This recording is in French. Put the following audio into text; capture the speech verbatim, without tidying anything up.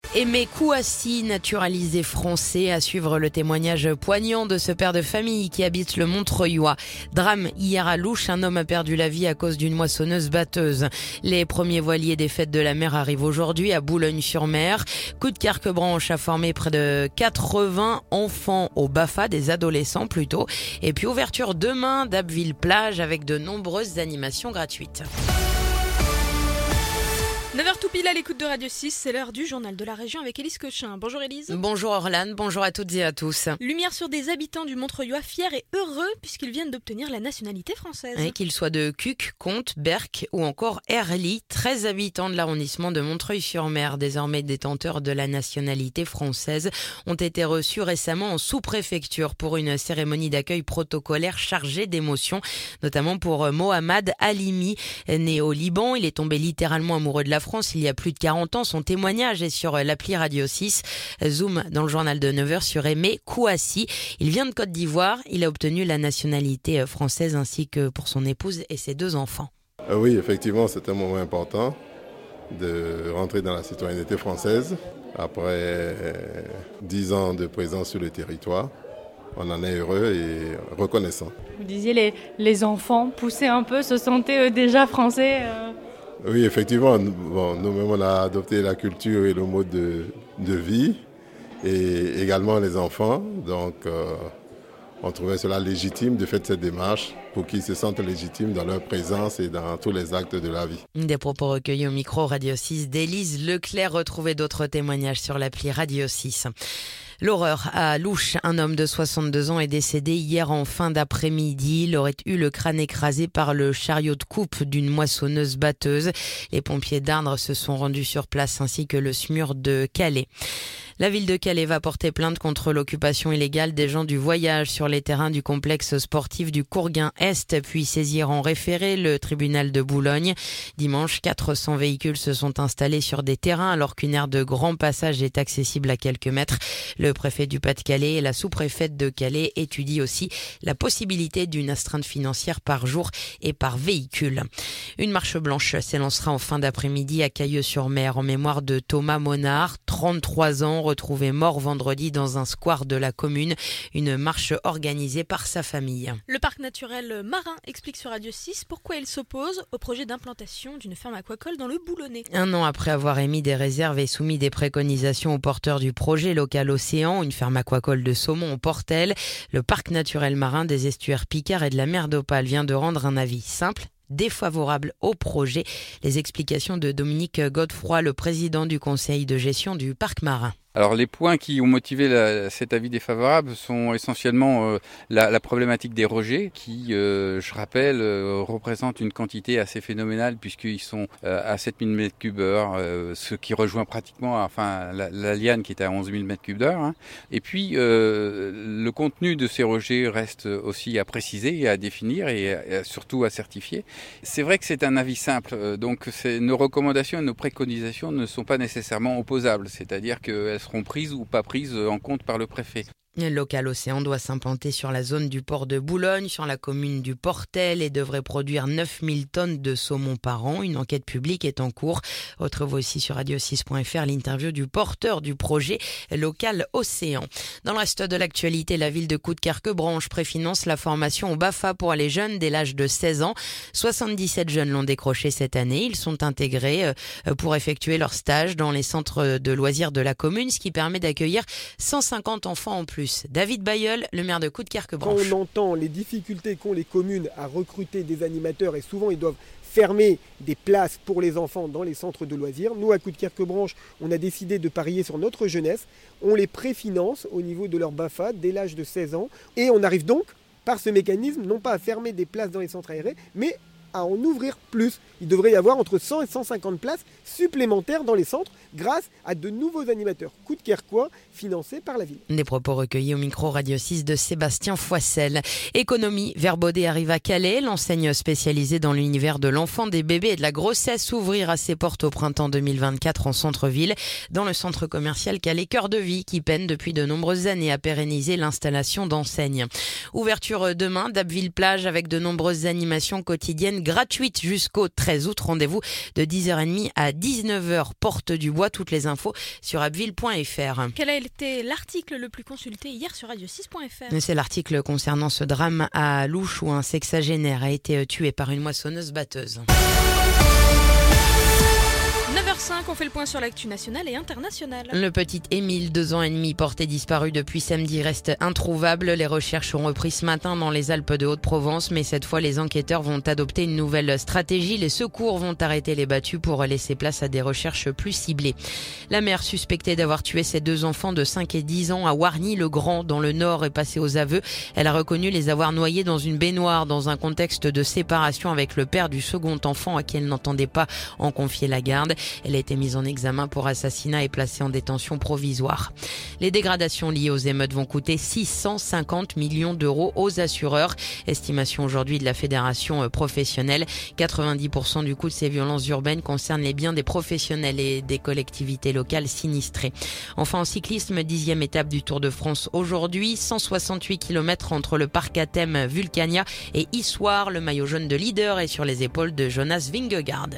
Aimé Kouassi, naturalisé français, à suivre le témoignage poignant de ce père de famille qui habite le Montreuilois. Drame hier à Louche, un homme a perdu la vie à cause d'une moissonneuse batteuse. Les premiers voiliers des fêtes de la mer arrivent aujourd'hui à Boulogne-sur-Mer. Coup de Carquebranche a formé près de quatre-vingts enfants au B A F A, des adolescents plutôt. Et puis ouverture demain d'Abbeville-Plage avec de nombreuses animations gratuites. neuf heures tout pile à l'écoute de Radio six, c'est l'heure du journal de la région avec Élise Cochin. Bonjour Élise. Bonjour Orlane, bonjour à toutes et à tous. Lumière sur des habitants du Montreuilois fiers et heureux puisqu'ils viennent d'obtenir la nationalité française. Et qu'ils soient de Cuques, Contes, Berck ou encore Herly, treize habitants de l'arrondissement de Montreuil-sur-Mer, désormais détenteurs de la nationalité française, ont été reçus récemment en sous-préfecture pour une cérémonie d'accueil protocolaire chargée d'émotions, notamment pour Mohamed Halimi, né au Liban. Il est tombé littéralement amoureux de la France il y a plus de quarante ans. Son témoignage est sur l'appli Radio six. Zoom dans le journal de neuf heures sur Aimé Kouassi. Il vient de Côte d'Ivoire. Il a obtenu la nationalité française ainsi que pour son épouse et ses deux enfants. Oui, effectivement, c'est un moment important de rentrer dans la citoyenneté française. Après dix ans de présence sur le territoire, on en est heureux et reconnaissant. Vous disiez les, les enfants poussaient un peu, se sentaient déjà français euh... Oui, effectivement, bon, nous-mêmes on a adopté la culture et le mode de, de vie et également les enfants. Donc euh, on trouvait cela légitime de faire cette démarche pour qu'ils se sentent légitimes dans leur présence et dans tous les actes de la vie. Des propos recueillis au micro Radio six d'Élise Leclerc. Retrouvez d'autres témoignages sur l'appli Radio six. L'horreur à Louche, un homme de soixante-deux ans est décédé hier en fin d'après-midi. Il aurait eu le crâne écrasé par le chariot de coupe d'une moissonneuse batteuse. Les pompiers d'Indre se sont rendus sur place ainsi que le S M U R de Calais. La ville de Calais va porter plainte contre l'occupation illégale des gens du voyage sur les terrains du complexe sportif du Courguin-Est, puis saisir en référé le tribunal de Boulogne. Dimanche, quatre cents véhicules se sont installés sur des terrains alors qu'une aire de grand passage est accessible à quelques mètres. Le préfet du Pas-de-Calais et la sous-préfète de Calais étudient aussi la possibilité d'une astreinte financière par jour et par véhicule. Une marche blanche s'élancera en fin d'après-midi à Cailleux-sur-Mer en mémoire de Thomas Monard, trente-trois ans, retrouvé mort vendredi dans un square de la commune. Une marche organisée par sa famille. Le parc naturel marin explique sur Radio six pourquoi il s'oppose au projet d'implantation d'une ferme aquacole dans le Boulonnais. Un an après avoir émis des réserves et soumis des préconisations aux porteurs du projet local Océan, une ferme aquacole de saumon au Portel, le parc naturel marin des estuaires Picard et de la mer d'Opale vient de rendre un avis simple défavorable au projet. Les explications de Dominique Godefroy, le président du conseil de gestion du parc marin. Alors les points qui ont motivé la, cet avis défavorable sont essentiellement euh, la, la problématique des rejets qui, euh, je rappelle, euh, représentent une quantité assez phénoménale puisqu'ils sont euh, à sept mille mètres cubes heure, euh, ce qui rejoint pratiquement enfin, la, la liane qui est à onze mille mètres cubes d'heure. Hein. Et puis euh, le contenu de ces rejets reste aussi à préciser et à définir et, et surtout à certifier. C'est vrai que c'est un avis simple, donc c'est, nos recommandations et nos préconisations ne sont pas nécessairement opposables, c'est-à-dire qu'elles seront prises ou pas prises en compte par le préfet. Le local Océan doit s'implanter sur la zone du port de Boulogne, sur la commune du Portel et devrait produire neuf mille tonnes de saumon par an. Une enquête publique est en cours. Retrouvez aussi sur radio six point f r l'interview du porteur du projet local Océan. Dans le reste de l'actualité, la ville de Coudekerque-Branche préfinance la formation au B A F A pour les jeunes dès l'âge de seize ans. soixante-dix-sept jeunes l'ont décroché cette année. Ils sont intégrés pour effectuer leur stage dans les centres de loisirs de la commune, ce qui permet d'accueillir cent cinquante enfants en plus. David Bayeul, le maire de Coudekerque-Branche. Quand on entend les difficultés qu'ont les communes à recruter des animateurs et souvent ils doivent fermer des places pour les enfants dans les centres de loisirs, nous à Coudekerque-Branche, on a décidé de parier sur notre jeunesse. On les préfinance au niveau de leur B A F A dès l'âge de seize ans et on arrive donc par ce mécanisme non pas à fermer des places dans les centres aérés mais à en ouvrir plus. Il devrait y avoir entre cent et cent cinquante places supplémentaires dans les centres grâce à de nouveaux animateurs coudekerquois financés par la ville. Des propos recueillis au micro Radio six de Sébastien Foissel. Économie, Verbaudet arrive à Calais. L'enseigne spécialisée dans l'univers de l'enfant, des bébés et de la grossesse ouvrira ses portes au printemps deux mille vingt-quatre en centre-ville, dans le centre commercial Calais Cœur de Vie qui peine depuis de nombreuses années à pérenniser l'installation d'enseignes. Ouverture demain d'Abbeville-Plage avec de nombreuses animations quotidiennes semaine gratuite jusqu'au treize août. Rendez-vous de dix heures trente à dix-neuf heures, porte du Bois. Toutes les infos sur abbeville point f r. Quel a été l'article le plus consulté hier sur radio six point f r? C'est l'article concernant ce drame à Louche où un sexagénaire a été tué par une moissonneuse batteuse. neuf heures cinq, on fait le point sur l'actu nationale et internationale. Le petit Émile, deux ans et demi, porté disparu depuis samedi, reste introuvable. Les recherches ont repris ce matin dans les Alpes de Haute-Provence, mais cette fois, les enquêteurs vont adopter une nouvelle stratégie. Les secours vont arrêter les battus pour laisser place à des recherches plus ciblées. La mère suspectée d'avoir tué ses deux enfants de cinq et dix ans à Wargny-le-Grand, dans le Nord, est passée aux aveux. Elle a reconnu les avoir noyés dans une baignoire dans un contexte de séparation avec le père du second enfant à qui elle n'entendait pas en confier la garde. Elle a été mise en examen pour assassinat et placée en détention provisoire. Les dégradations liées aux émeutes vont coûter six cent cinquante millions d'euros aux assureurs. Estimation aujourd'hui de la fédération professionnelle. quatre-vingt-dix pour cent du coût de ces violences urbaines concernent les biens des professionnels et des collectivités locales sinistrées. Enfin, en cyclisme, dixième étape du Tour de France aujourd'hui. cent soixante-huit kilomètres entre le parc à thème Vulcania et Issoire. Le maillot jaune de leader est sur les épaules de Jonas Vingegaard.